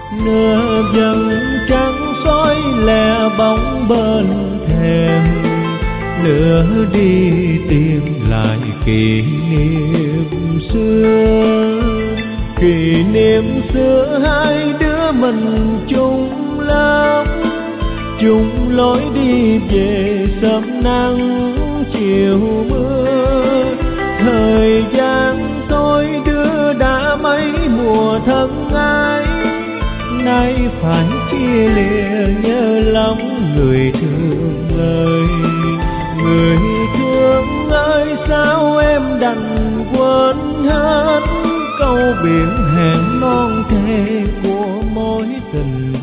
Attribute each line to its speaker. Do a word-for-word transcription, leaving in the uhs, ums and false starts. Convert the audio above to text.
Speaker 1: nửa vầng trăng soi lẻ bóng bên thềm, nửa đi tìm lại kỷ niệm xưa. Kỷ niệm xưa hai đứa mình chung lớp, chung lối đi về sớm nắng chiều mưa. Thời gian tôi đưa đã mấy mùa thân ái, nay phải chia lìa nhớ lắm người thương ơi. Người thương ơi sao em đành quên hết câu biển hẹn non thề của mối tình